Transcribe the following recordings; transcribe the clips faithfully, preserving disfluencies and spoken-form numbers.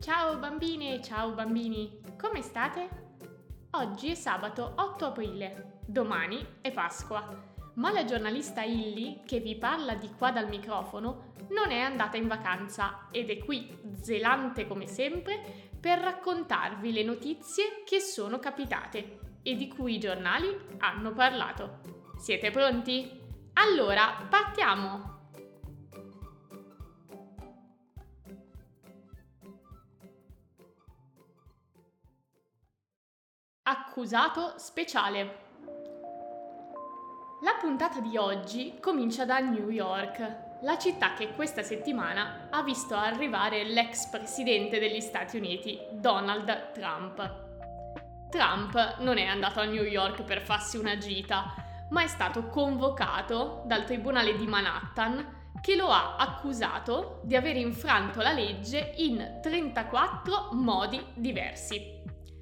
Ciao bambine, ciao bambini, come state? Oggi è sabato otto aprile, domani è Pasqua, ma la giornalista Illy, che vi parla di qua dal microfono, non è andata in vacanza ed è qui, zelante come sempre, per raccontarvi le notizie che sono capitate e di cui i giornali hanno parlato. Siete pronti? Allora, partiamo! Accusato speciale. La puntata di oggi comincia da New York, la città che questa settimana ha visto arrivare l'ex presidente degli Stati Uniti, Donald Trump. Trump non è andato a New York per farsi una gita, ma è stato convocato dal tribunale di Manhattan che lo ha accusato di aver infranto la legge in trentaquattro modi diversi.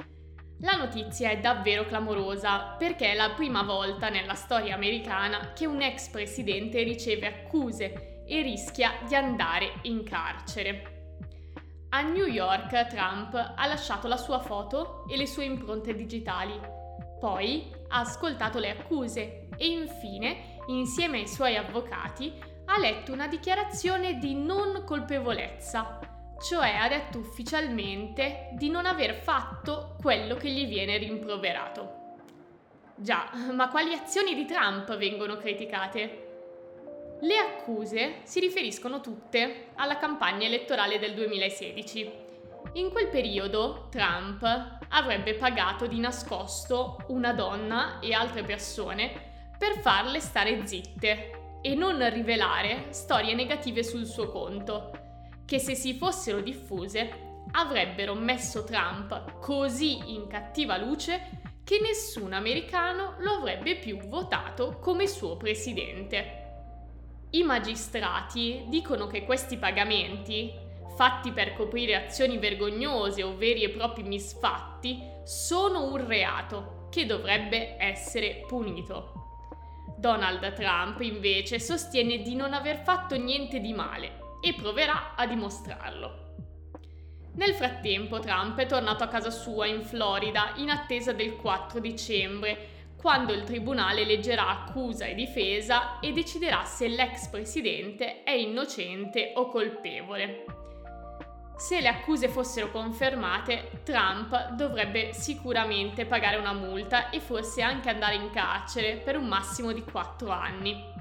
La notizia è davvero clamorosa perché è la prima volta nella storia americana che un ex presidente riceve accuse e rischia di andare in carcere. A New York Trump ha lasciato la sua foto e le sue impronte digitali, poi ha ascoltato le accuse e infine, insieme ai suoi avvocati, ha letto una dichiarazione di non colpevolezza. Cioè ha detto ufficialmente di non aver fatto quello che gli viene rimproverato. Già, ma quali azioni di Trump vengono criticate? Le accuse si riferiscono tutte alla campagna elettorale del duemilasedici. In quel periodo Trump avrebbe pagato di nascosto una donna e altre persone per farle stare zitte e non rivelare storie negative sul suo conto, che se si fossero diffuse avrebbero messo Trump così in cattiva luce che nessun americano lo avrebbe più votato come suo presidente. I magistrati dicono che questi pagamenti, fatti per coprire azioni vergognose o veri e propri misfatti, sono un reato che dovrebbe essere punito. Donald Trump invece sostiene di non aver fatto niente di male e proverà a dimostrarlo. Nel frattempo Trump è tornato a casa sua in Florida in attesa del quattro dicembre, quando il tribunale leggerà accusa e difesa e deciderà se l'ex presidente è innocente o colpevole. Se le accuse fossero confermate, Trump dovrebbe sicuramente pagare una multa e forse anche andare in carcere per un massimo di quattro anni.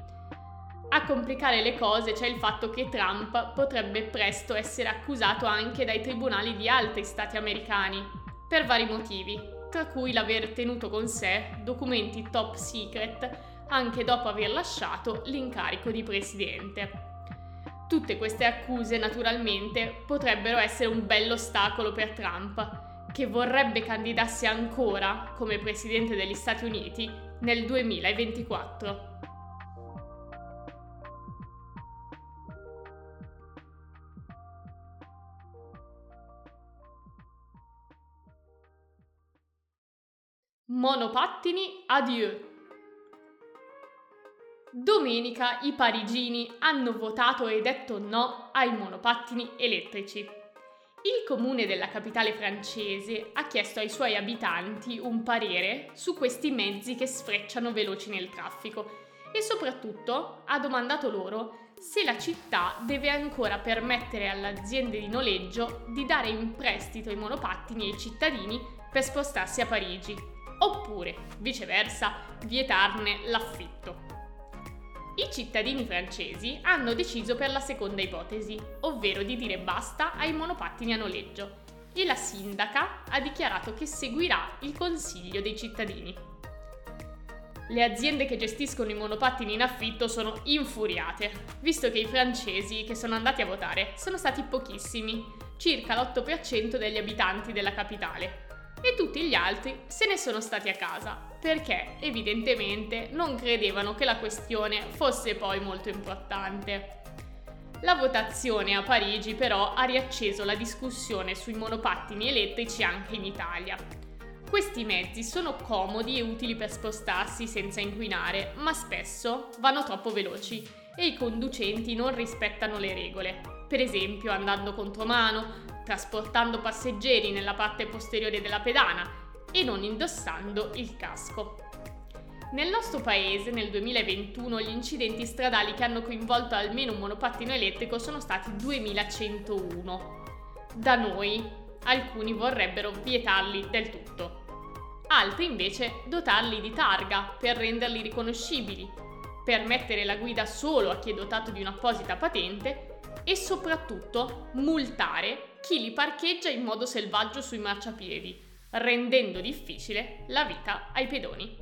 A complicare le cose c'è il fatto che Trump potrebbe presto essere accusato anche dai tribunali di altri stati americani, per vari motivi, tra cui l'aver tenuto con sé documenti top secret anche dopo aver lasciato l'incarico di presidente. Tutte queste accuse, naturalmente, potrebbero essere un bello ostacolo per Trump, che vorrebbe candidarsi ancora come presidente degli Stati Uniti nel duemilaventiquattro. Monopattini adieu. Domenica i parigini hanno votato e detto no ai monopattini elettrici. Il comune della capitale francese ha chiesto ai suoi abitanti un parere su questi mezzi che sfrecciano veloci nel traffico e soprattutto ha domandato loro se la città deve ancora permettere alle aziende di noleggio di dare in prestito i monopattini ai cittadini per spostarsi a Parigi, oppure, viceversa, vietarne l'affitto. I cittadini francesi hanno deciso per la seconda ipotesi, ovvero di dire basta ai monopattini a noleggio, e la sindaca ha dichiarato che seguirà il consiglio dei cittadini. Le aziende che gestiscono i monopattini in affitto sono infuriate, visto che i francesi che sono andati a votare sono stati pochissimi, circa l'otto per cento degli abitanti della capitale, e tutti gli altri se ne sono stati a casa, perché evidentemente non credevano che la questione fosse poi molto importante. La votazione a Parigi però ha riacceso la discussione sui monopattini elettrici anche in Italia. Questi mezzi sono comodi e utili per spostarsi senza inquinare, ma spesso vanno troppo veloci e i conducenti non rispettano le regole, per esempio andando contromano, trasportando passeggeri nella parte posteriore della pedana e non indossando il casco. Nel nostro paese, nel duemilaventuno, gli incidenti stradali che hanno coinvolto almeno un monopattino elettrico sono stati duemilacentouno. Da noi, alcuni vorrebbero vietarli del tutto. Altri invece dotarli di targa per renderli riconoscibili, permettere la guida solo a chi è dotato di un'apposita patente e soprattutto multare chi li parcheggia in modo selvaggio sui marciapiedi, rendendo difficile la vita ai pedoni.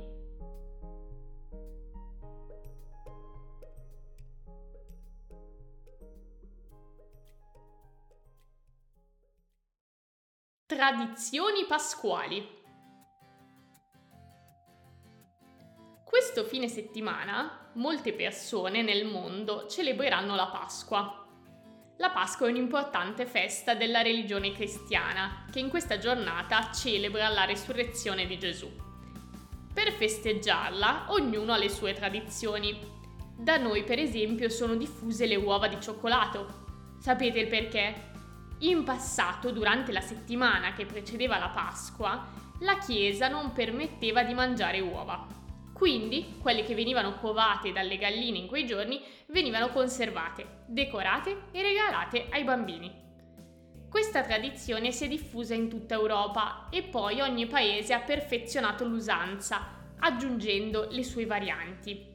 Tradizioni pasquali. Questo fine settimana molte persone nel mondo celebreranno la Pasqua. La Pasqua è un'importante festa della religione cristiana che in questa giornata celebra la resurrezione di Gesù. Per festeggiarla ognuno ha le sue tradizioni. Da noi per esempio sono diffuse le uova di cioccolato. Sapete il perché? In passato, durante la settimana che precedeva la Pasqua, la Chiesa non permetteva di mangiare uova. Quindi, quelle che venivano covate dalle galline in quei giorni venivano conservate, decorate e regalate ai bambini. Questa tradizione si è diffusa in tutta Europa e poi ogni paese ha perfezionato l'usanza, aggiungendo le sue varianti.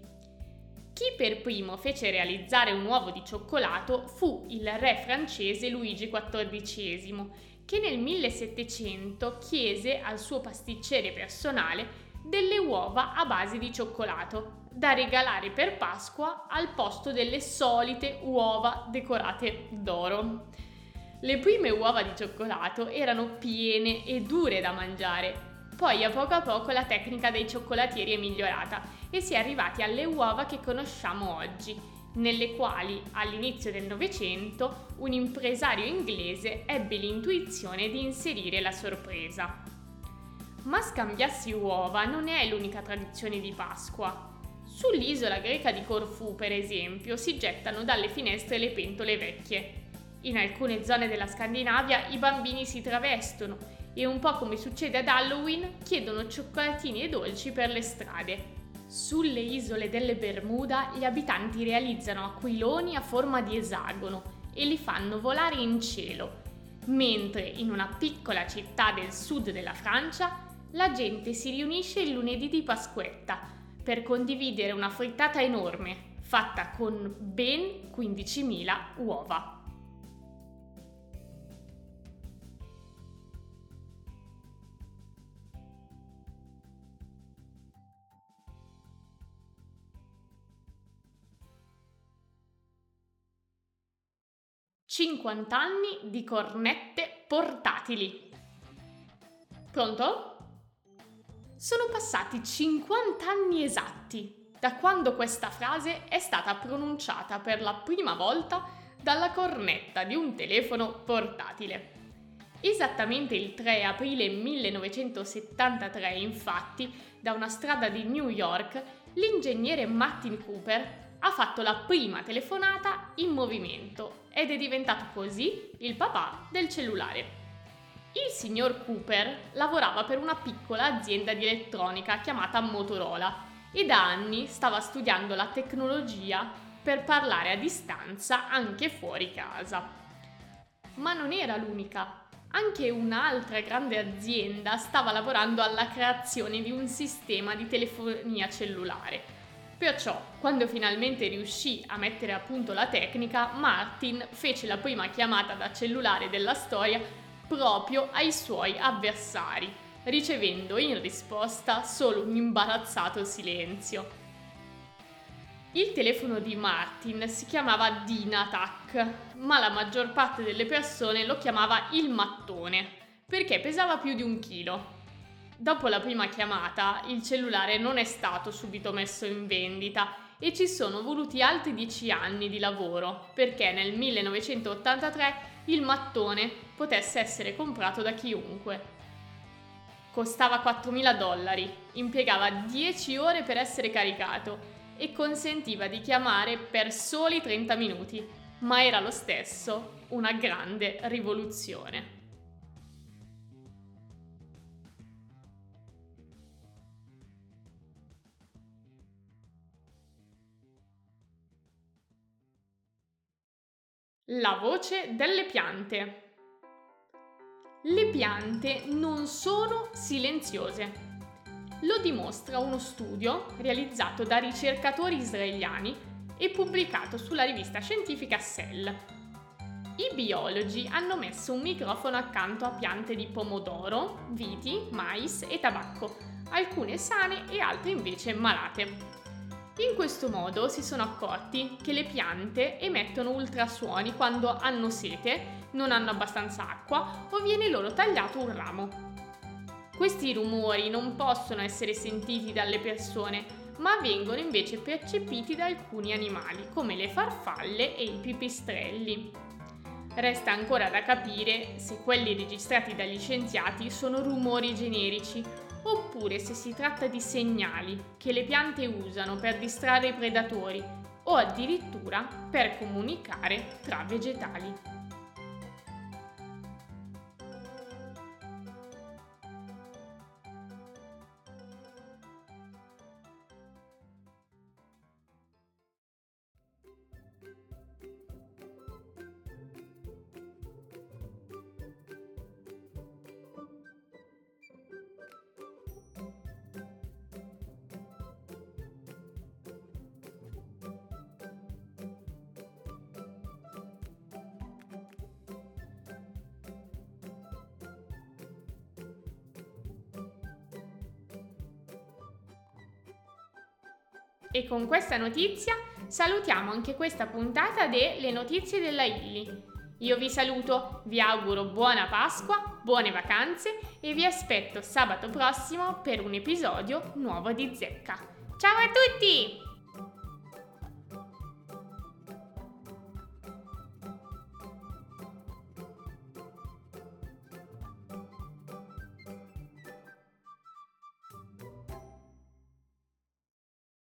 Chi per primo fece realizzare un uovo di cioccolato fu il re francese Luigi quattordicesimo, che nel millesettecento chiese al suo pasticcere personale delle uova a base di cioccolato, da regalare per Pasqua al posto delle solite uova decorate d'oro. Le prime uova di cioccolato erano piene e dure da mangiare. Poi a poco a poco la tecnica dei cioccolatieri è migliorata e si è arrivati alle uova che conosciamo oggi, nelle quali all'inizio del Novecento un impresario inglese ebbe l'intuizione di inserire la sorpresa. Ma scambiarsi uova non è l'unica tradizione di Pasqua. Sull'isola greca di Corfù, per esempio, si gettano dalle finestre le pentole vecchie. In alcune zone della Scandinavia i bambini si travestono e, un po' come succede ad Halloween, chiedono cioccolatini e dolci per le strade. Sulle isole delle Bermuda gli abitanti realizzano aquiloni a forma di esagono e li fanno volare in cielo, mentre in una piccola città del sud della Francia la gente si riunisce il lunedì di Pasquetta per condividere una frittata enorme fatta con ben quindicimila uova. cinquanta anni di cornette portatili. Pronto? Sono passati cinquanta anni esatti da quando questa frase è stata pronunciata per la prima volta dalla cornetta di un telefono portatile. Esattamente il tre aprile millenovecentosettantatré, infatti, da una strada di New York, l'ingegnere Martin Cooper ha fatto la prima telefonata in movimento ed è diventato così il papà del cellulare. Il signor Cooper lavorava per una piccola azienda di elettronica chiamata Motorola e da anni stava studiando la tecnologia per parlare a distanza anche fuori casa. Ma non era l'unica. Anche un'altra grande azienda stava lavorando alla creazione di un sistema di telefonia cellulare. Perciò, quando finalmente riuscì a mettere a punto la tecnica, Martin fece la prima chiamata da cellulare della storia proprio ai suoi avversari, ricevendo in risposta solo un imbarazzato silenzio. Il telefono di Martin si chiamava Dynatac, ma la maggior parte delle persone lo chiamava il mattone, perché pesava più di un chilo. Dopo la prima chiamata, il cellulare non è stato subito messo in vendita e ci sono voluti altri dieci anni di lavoro perché nel millenovecentottantatré il mattone potesse essere comprato da chiunque. Costava quattromila dollari, impiegava dieci ore per essere caricato e consentiva di chiamare per soli trenta minuti, ma era lo stesso una grande rivoluzione. La voce delle piante. Le piante non sono silenziose. Lo dimostra uno studio realizzato da ricercatori israeliani e pubblicato sulla rivista scientifica Cell. I biologi hanno messo un microfono accanto a piante di pomodoro, viti, mais e tabacco, alcune sane e altre invece malate. In questo modo si sono accorti che le piante emettono ultrasuoni quando hanno sete, non hanno abbastanza acqua o viene loro tagliato un ramo. Questi rumori non possono essere sentiti dalle persone, ma vengono invece percepiti da alcuni animali, come le farfalle e i pipistrelli. Resta ancora da capire se quelli registrati dagli scienziati sono rumori generici oppure se si tratta di segnali che le piante usano per distrarre i predatori o addirittura per comunicare tra vegetali. E con questa notizia salutiamo anche questa puntata delle notizie della Illy. Io vi saluto, vi auguro buona Pasqua, buone vacanze e vi aspetto sabato prossimo per un episodio nuovo di Zecca. Ciao a tutti!